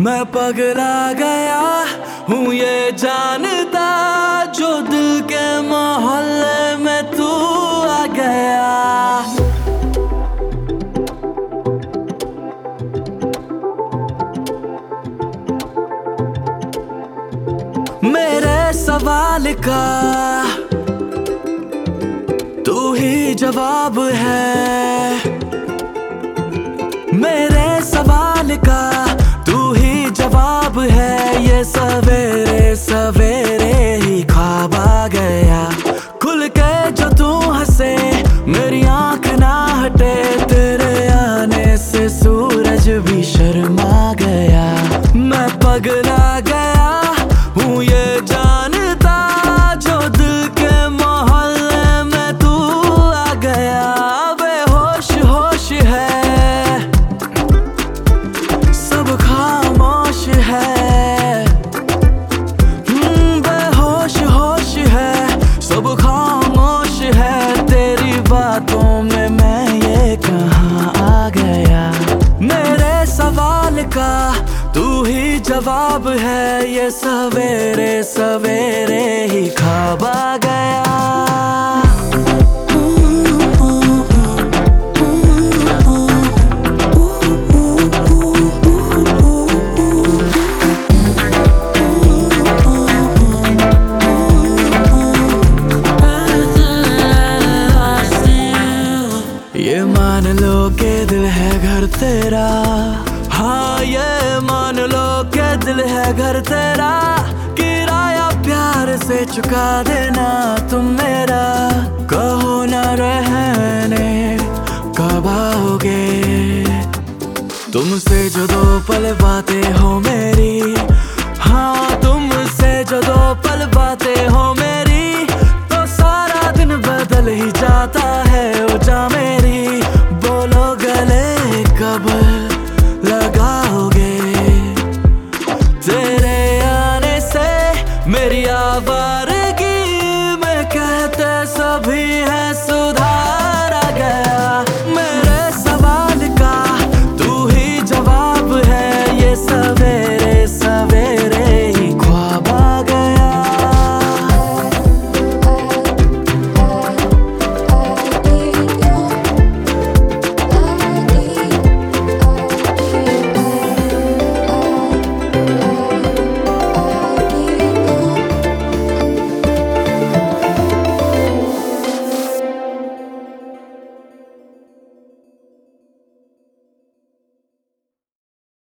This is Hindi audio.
मैं पगला गया हूँ ये जानता, जो दिल के मोहल्ले में तू आ गया। मेरे सवाल का तू ही जवाब है, मेरे सवाल का तू ही जवाब है। ये सवेरे सवेरे ही ख्वाब आ गया, खुल के जो तू हंसे मेरी आंख ना हटे, तेरे आने से सूरज भी शर्मा गया। मैं पगला गया हूँ ये जानता, जो दिल के मोहल्ले में तू आ गया। बेहोश होश है, सब खामोश है, बेहोश होश है, सब खामोश है। तेरी बातों में मैं ये कहाँ आ गया। मेरे सवाल का तू ही जवाब है, ये सवेरे सवेरे ही ख्वाब आ गया। ये मान लो के दिल है घर तेरा, हाँ ये मान लो के दिल है घर तेरा। किराया प्यार से चुका देना तुम मेरा, कहो ना रहने कब आओगे। तुमसे जो दो पल बातें